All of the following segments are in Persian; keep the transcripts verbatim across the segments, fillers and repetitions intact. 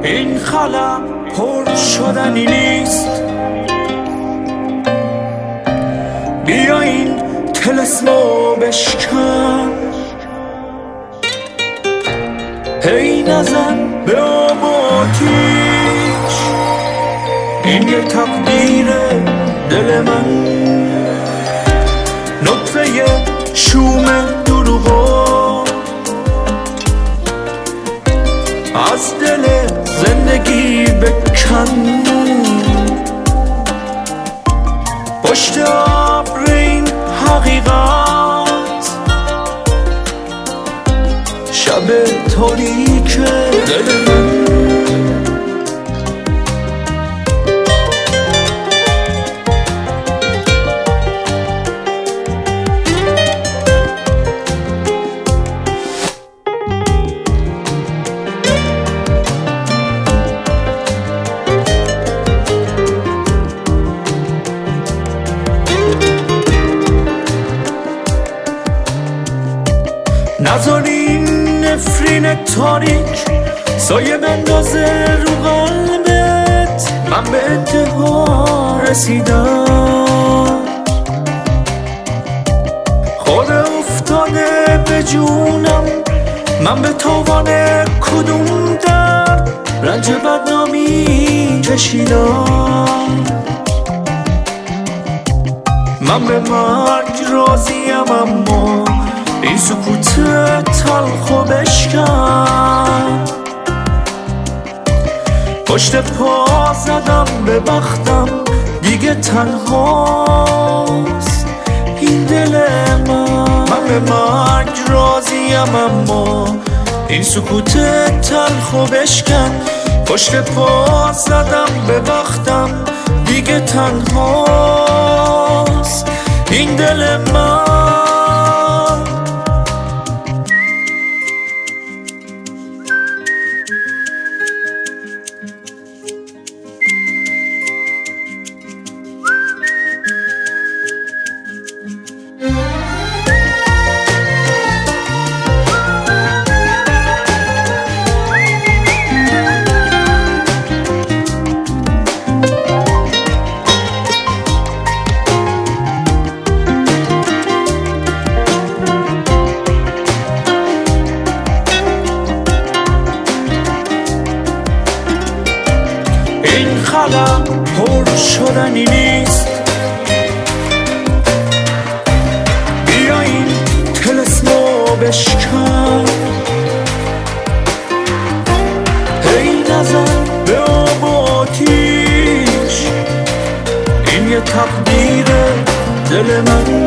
این خلا پر شدنی نیست. بیا این طلسمو بشکن، هی نزن به آب آتیش. این یه تقدیره دل من، نطفه شوم دروغا از دل زندگی بکن. پشت ابر این حقیقت، شب تاریک دل من. نذار این نفرین تاریک سایه بندازه رو قلبت. من به انتها رسیدم، خود افتاده به جونم. من به تاوان کدوم در رنج بدنامی کشیدم. من به مرگ راضیم، اما این سکوت تلخو بشکن. پشت پا زدم به بختم، دیگه تنهاست این دل من. من به مرگ راضیم، اما این سکوت تلخو بشکن. پشت پا زدم به بختم، دیگه تنهاست این دل من. این خلا پر شدنی نیست. بیا این طلسمو بشکن، هی نزن به آب آتیش. این یه تقدیره دل من،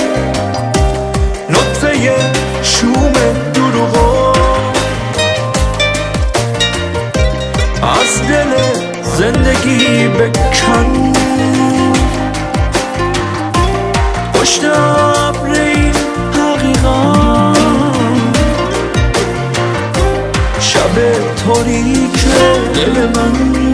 نطفه شوم دروغا از دل زندگی بکن. پشت ابر این حقیقت، شب تاریک دل من.